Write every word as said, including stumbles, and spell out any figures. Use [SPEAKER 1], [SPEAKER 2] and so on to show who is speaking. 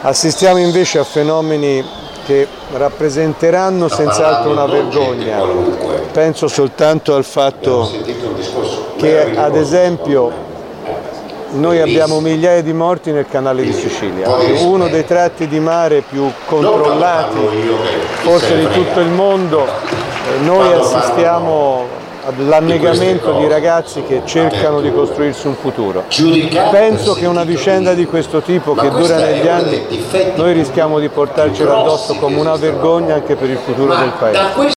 [SPEAKER 1] Assistiamo invece a fenomeni che rappresenteranno senz'altro una vergogna. Penso soltanto al fatto che, ad esempio, noi abbiamo migliaia di morti nel canale di Sicilia, uno dei tratti di mare più controllati forse di tutto il mondo. Noi assistiamo all'annegamento di ragazzi che cercano di costruirsi un futuro. Penso che una vicenda di questo tipo, che dura negli anni, noi rischiamo di portarcela addosso come una vergogna anche per il futuro del Paese.